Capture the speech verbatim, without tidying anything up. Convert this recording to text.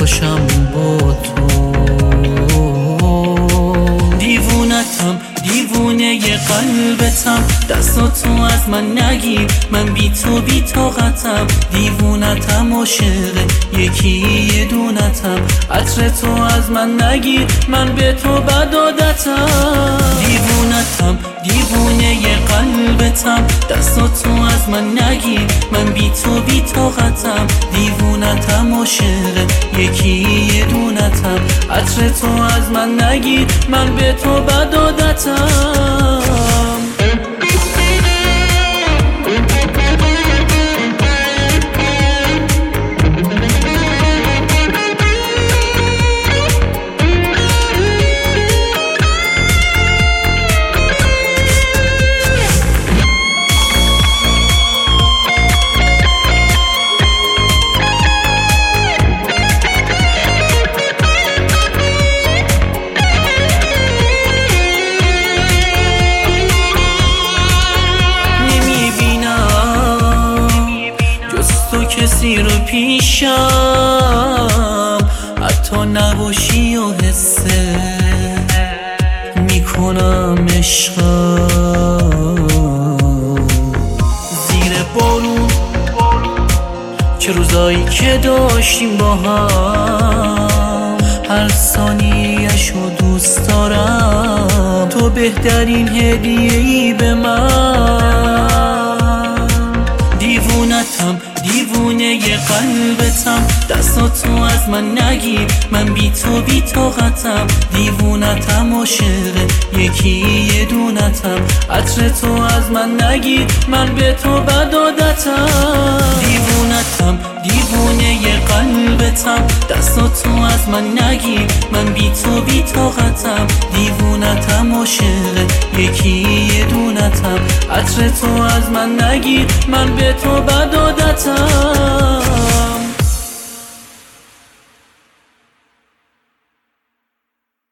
باشم با تو. دیوونتم دیوونه ی قلبتم، دستاتو از من نگیر، من بی تو بی طاقتم. دیوونتم عاشق یکی یه دونتم، عطر تو از من نگیر، من به تو بد عادتم. دیوونتم دیوونه ی قلبتم، دستاتو از من نگیر، من بی تو بی طاقتم. دیوونتم عاشق یکی یه دونتم، عطر تو از من نگیر، من به تو بد عادتم. کسی رو پیشم حتی نباشی و حسه میکنم عشقم زیر بارون. چه روزایی که داشتیم با هم، هر ثانیه‌شو دوست دارم، تو بهترین هدیه‌ای به من. دیوونتم دیوونه ی قلبتم، دستاتو از من نگیر، من بی تو بی طاقتم. دیوونتم عاشق یکی یه دونتم، عطر تو از من نگیر، من به تو بد عادتم. دیوونتم دیوونه ی قلبتم، دستاتو از من نگیر، من بی تو بی طاقتم. دیوونتم عاشق یکی یه دونتم، عطر تو از من نگیر، من به تو بد عادتم.